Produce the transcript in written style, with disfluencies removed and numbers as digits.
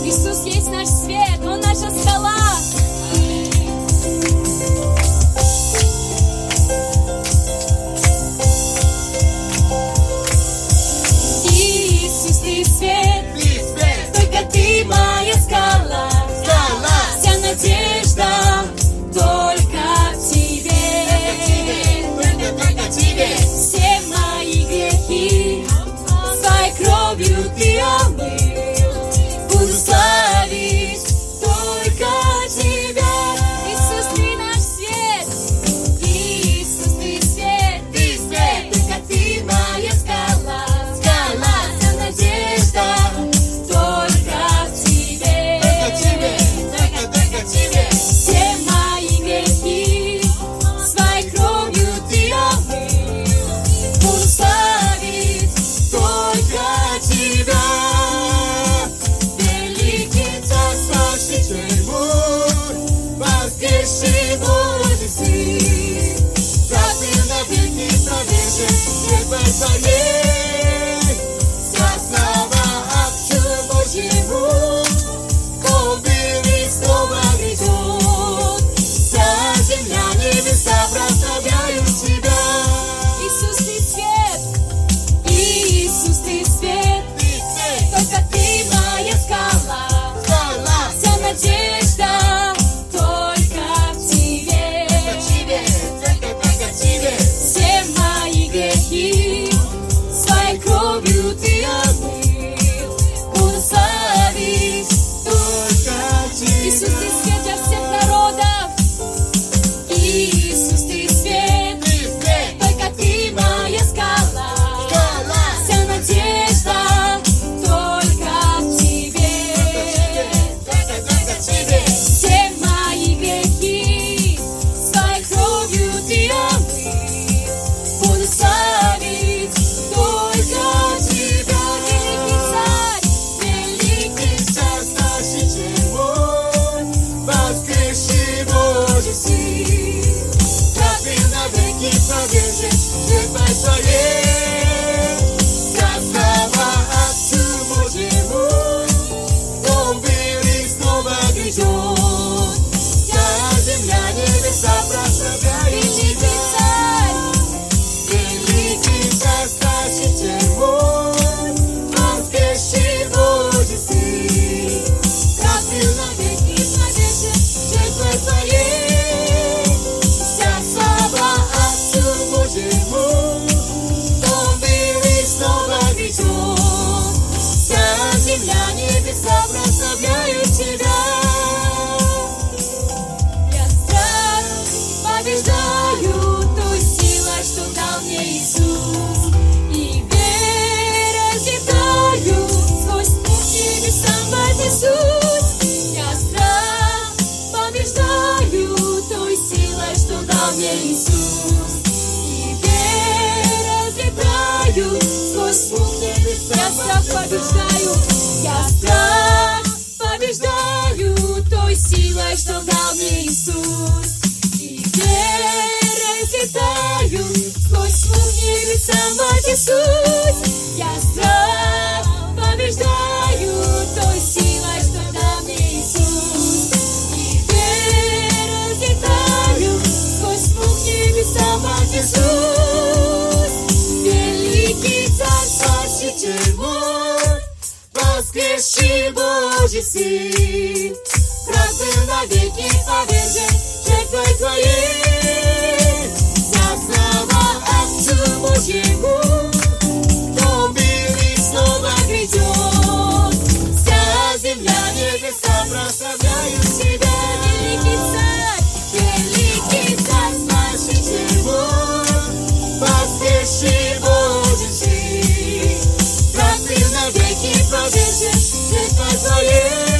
Иисус есть наш свет, Он наша скала. Иисус, Ты свет, только Ты моя скала. Вся надежда только в Тебе. Все мои грехи Своей кровью Ты омыл. Буду славить только Тебя. Иисус, Ты наш свет. Иисус, Ты свет, только Ты моя скала. Вся надежда только в Тебе. Все мои грехи Своей кровью Ты омыл. Буду славить только Тебя. Великий Царь, Спаситель мой, воскресший Божий Сын, правды навеки повешен святой Твоей. Вся слава Отцу Божьему, Он и снова грядет. Вся земля, небеса прославляют Тебя. Иисус, Ты свет. Иисус, Ты свет, только Ты моя скала. Вся надежда только в Тебе. Все мои грехи Своей кровью Ты омыл. Буду славить только Тебя. Иисус, Ты свет для всех народов. Иисус, Ты свет, только Ты моя скала. Вся надежда только в Тебе. Все мои грехи Своей кровью Ты омыл. Буду славить только Тебя. Великий Царь, Спаситель мой, воскресший Божий Сын, правды навеки повешен святой Твоей. Вся слава Отцу Божьему, Он был и снова грядет. Вся земля, небеса прославляют Тебя. Великий Царь, Спаситель мой, воскресший Божий Сын, правды навеки повешен святой Твоей. Вся слава Отцу Божьему, Он был и снова грядет. Вся земля, небеса прославляют Тебя. Я страх побеждаю той силой, что дал мне Иисус, и верой взлетаю сквозь путь небесам вознесусь. Я страх побеждаю той силой, что дал мне Иисус, и верой взлетаю сквозь путь небесам. Я страх побеждаю. Я страх побеждаю той силой, что дал мне Иисус, и верой взлетаю сквозь тьму небесам вознесусь. Я страх побеждаю той силой, что дал мне Иисус, и верой взлетаю сквозь тьму небесам вознесусь. Великий Царь, Спаситель мой, воскресший Божий Сын, правды навеки повешен жертвой Твоей. Вся слава Отцу Божьему, Он был и снова грядет. Вся земля, небеса прославляют Тебя. Великий Царь, Спаситель мой, воскресший Божий Сын, правды навеки повешен святой Твоей.